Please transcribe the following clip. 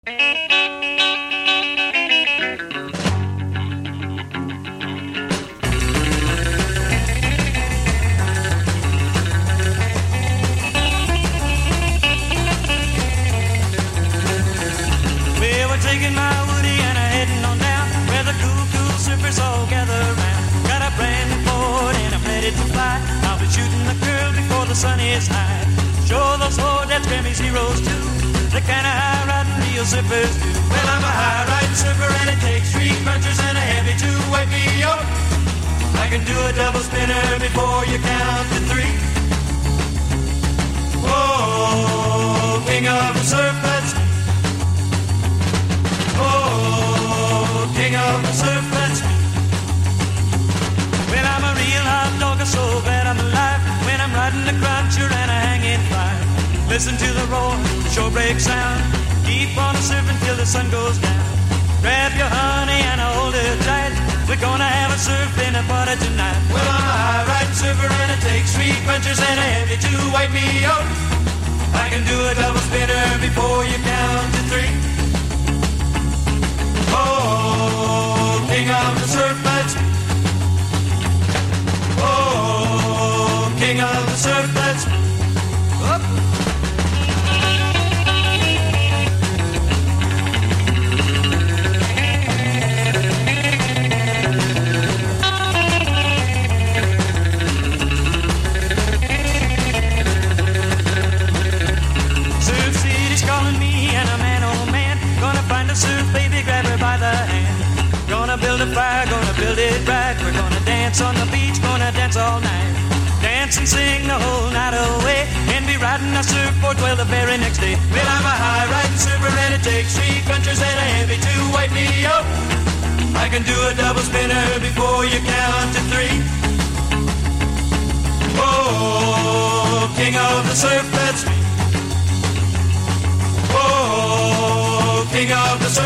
Taking my Woody and a heading on down where the cool surfers all gather around. Got a brand new Ford and I'm ready to fly. I'll be shooting the girl before the sun is high. Show those Hornets Grammys heroes too, the kind of high riding real surfers do. Well, I'm a high riding surfer and it takes three punchers and a heavy to wake me up. I can do a double spinner before you count to three. Oh, king of the surf, that's me. Oh, king of the surf, that's me. Well, I'm a real hot dog, so glad I'm alive. When I'm riding the cruncher and a hanging fire, listen to the roar, the shore break sound. Keep on surfing till the sun goes down. Grab your honey and hold her tight. We're gonna have a surfing party tonight. Well, I'm a high riding surfer and it takes three punchers and a heavy to wipe me out. I can do a double spinner before you count to three. Oh, king of the surf, that's me. Oh, king of the surf, that's me. Up. Surf City's calling me and a man, oh man, gonna find a surf baby, grab her by the hand. Gonna build a fire, gonna build it right. We're gonna dance on the beach, gonna dance all night. Dance and sing the whole night away, and be riding a surfboard till the very next day. Well, I'm a high riding surfer and it takes three punchers and a heavy to wipe me out. I can do a double spinner before you count to three. Oh, king of the surf, that's me. Oh, king of the surf.